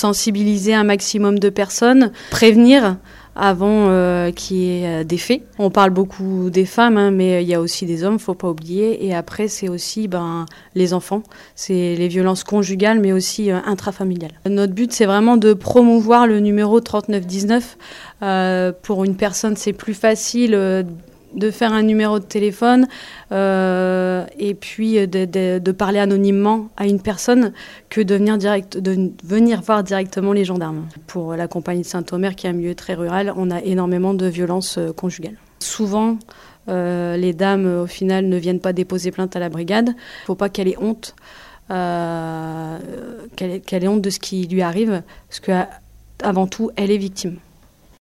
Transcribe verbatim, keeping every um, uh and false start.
sensibiliser un maximum de personnes, prévenir avant euh, qu'il y ait euh, des faits. On parle beaucoup des femmes, hein, mais il y a aussi des hommes, faut pas oublier. Et après, c'est aussi ben, les enfants, c'est les violences conjugales, mais aussi euh, intrafamiliales. Notre but, c'est vraiment de promouvoir le numéro trente-neuf dix-neuf. Euh, pour une personne, c'est plus facile euh, de faire un numéro de téléphone euh, et puis de, de, de parler anonymement à une personne que de venir, direct, de venir voir directement les gendarmes. Pour la compagnie de Saint-Omer, qui est un milieu très rural, on a énormément de violences conjugales. Souvent, euh, les dames, au final, ne viennent pas déposer plainte à la brigade. Il ne faut pas qu'elle ait honte, euh, qu'elle, qu'elle ait honte de ce qui lui arrive, parce qu'avant tout, elle est victime.